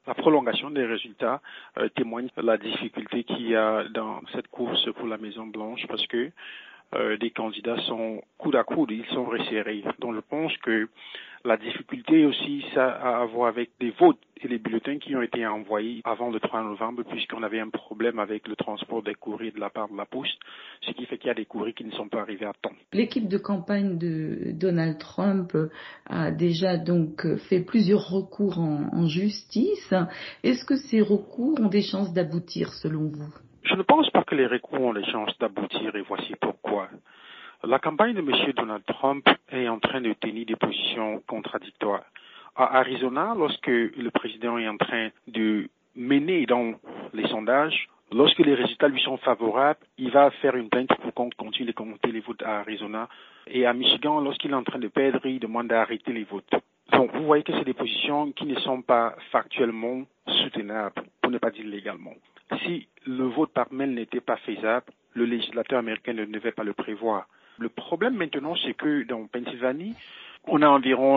La prolongation des résultats témoigne de la difficulté qu'il y a dans cette course pour la Maison-Blanche parce que des candidats sont coude à coude, ils sont resserrés. Donc je pense que la difficulté aussi, ça a à voir avec les votes et les bulletins qui ont été envoyés avant le 3 novembre, puisqu'on avait un problème avec le transport des courriers de la part de la Poste, ce qui fait qu'il y a des courriers qui ne sont pas arrivés à temps. L'équipe de campagne de Donald Trump a déjà donc fait plusieurs recours en justice. Est-ce que ces recours ont des chances d'aboutir selon vous? Je ne pense pas que les recours ont des chances d'aboutir et voici pourquoi. La campagne de M. Donald Trump est en train de tenir des positions contradictoires. À Arizona, lorsque le président est en train de mener dans les sondages, lorsque les résultats lui sont favorables, il va faire une plainte pour qu'on continue de compter les votes à Arizona. Et à Michigan, lorsqu'il est en train de perdre, il demande d'arrêter les votes. Donc, vous voyez que c'est des positions qui ne sont pas factuellement soutenables, pour ne pas dire légalement. Si le vote par mail n'était pas faisable, le législateur américain ne devait pas le prévoir. Le problème maintenant, c'est que dans Pennsylvanie, on a environ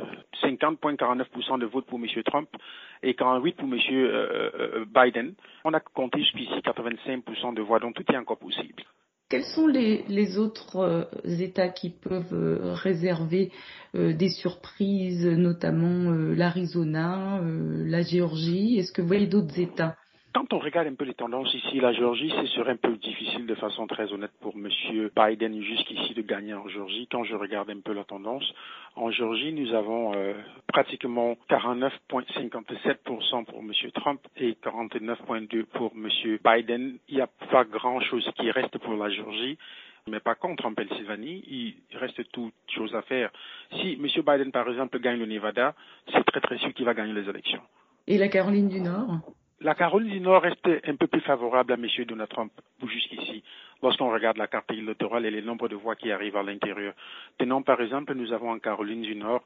50,49% de votes pour M. Trump et 48% pour M. Biden. On a compté jusqu'ici 85% de voix, donc tout est encore possible. Quels sont les autres États qui peuvent réserver des surprises, notamment l'Arizona, la Géorgie? Est-ce que vous voyez d'autres États? Quand on regarde un peu les tendances ici, la Géorgie, ce serait un peu difficile de façon très honnête pour M. Biden jusqu'ici de gagner en Géorgie. Quand je regarde un peu la tendance, en Géorgie, nous avons pratiquement 49,57% pour M. Trump et 49,2% pour M. Biden. Il n'y a pas grand-chose qui reste pour la Géorgie. Mais par contre, en Pennsylvanie, il reste toute chose à faire. Si M. Biden, par exemple, gagne le Nevada, c'est très très sûr qu'il va gagner les élections. Et la Caroline du Nord? La Caroline du Nord reste un peu plus favorable à M. Donald Trump jusqu'ici, lorsqu'on regarde la carte électorale et les nombres de voix qui arrivent à l'intérieur. Tenons par exemple, nous avons en Caroline du Nord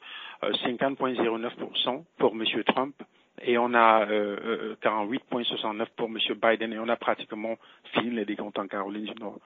50,09% pour M. Trump et on a 48,69% pour M. Biden et on a pratiquement fini les décomptes en Caroline du Nord.